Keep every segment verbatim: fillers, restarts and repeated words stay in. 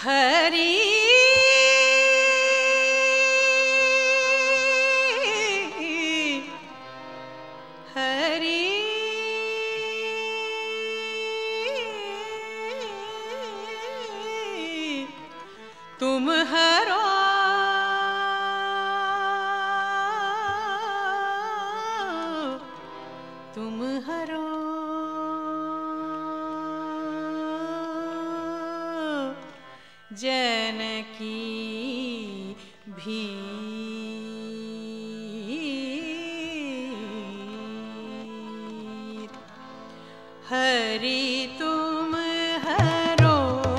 हरि हरि तुम हरो तुम हरो जनकी भीर हरि तुम हरो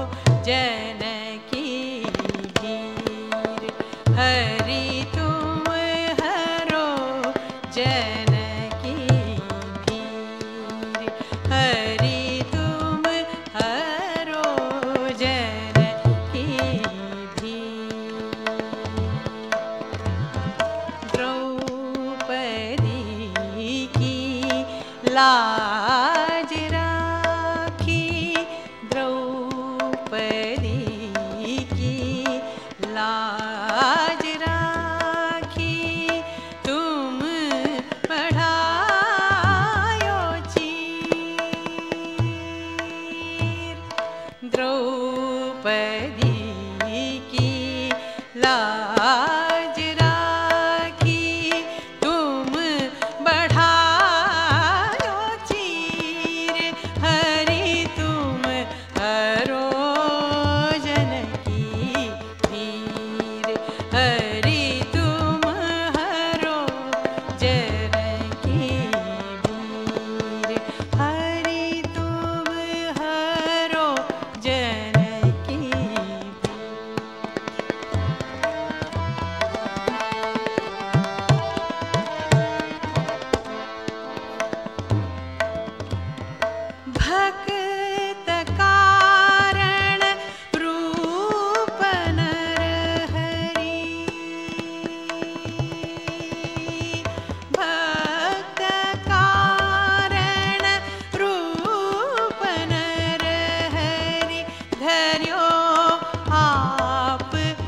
जनकी भीर हरि तुम हरो जनकी भीर हरि तुम हरो जनकी भीर द्रौपदी की लाज राखी द्रौपदी की लाज राखी तुम बढ़ायो चीर द्रौपदी की लाज राखी तुम बढ़ायो चीर हरि तुम हरो जनकी भीर हरि तुम हरो जनकी भीर हरि तुम हरो जनकी भक्त कारण रूप नर हरि भक्त कारण रूप नर हरि धर्यो आप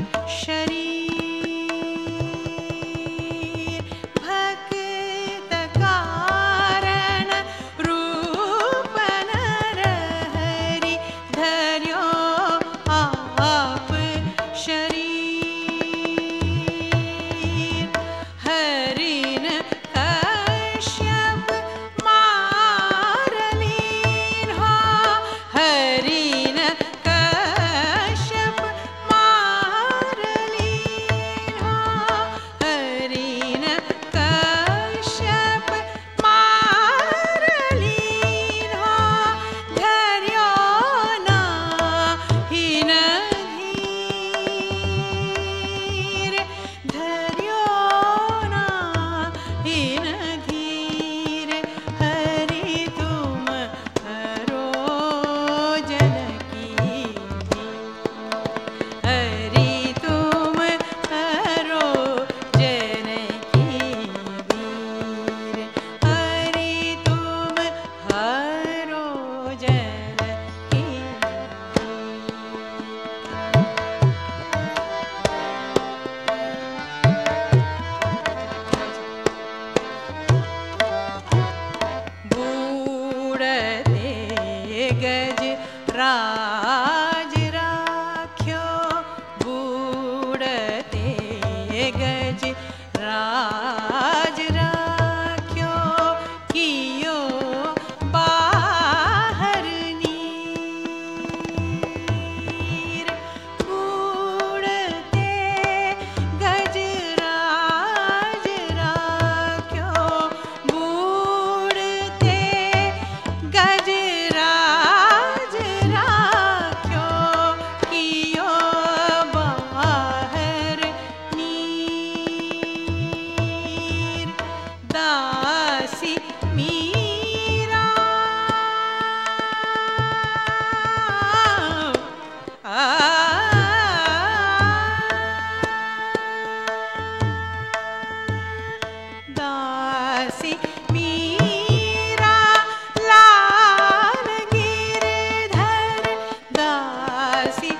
शरीर भक्त कारण रूप नर हरि धर्यो आप शरीर हरिन कश्यप मारलीन हो हरिन कश्यप मारलीन हो हरिन कश्यप मारलीन हो धर्यो ना हिन धीर धर्यो ना हिन धीर हरि तुम हरो जनकी भीर हरि तुम हरो जनकी भीर हरि तुम हरो जनकी बूढ़ते गज राज राख्यो बूढ़ते गज राज राख्यो कियो बाहर नीर बूढ़ते गज राज राख्यो बूढ़ते गज राज राख्यो कियो बाहर नीर दासी मीरा आ दासी मीरा लाल गिरधर दासी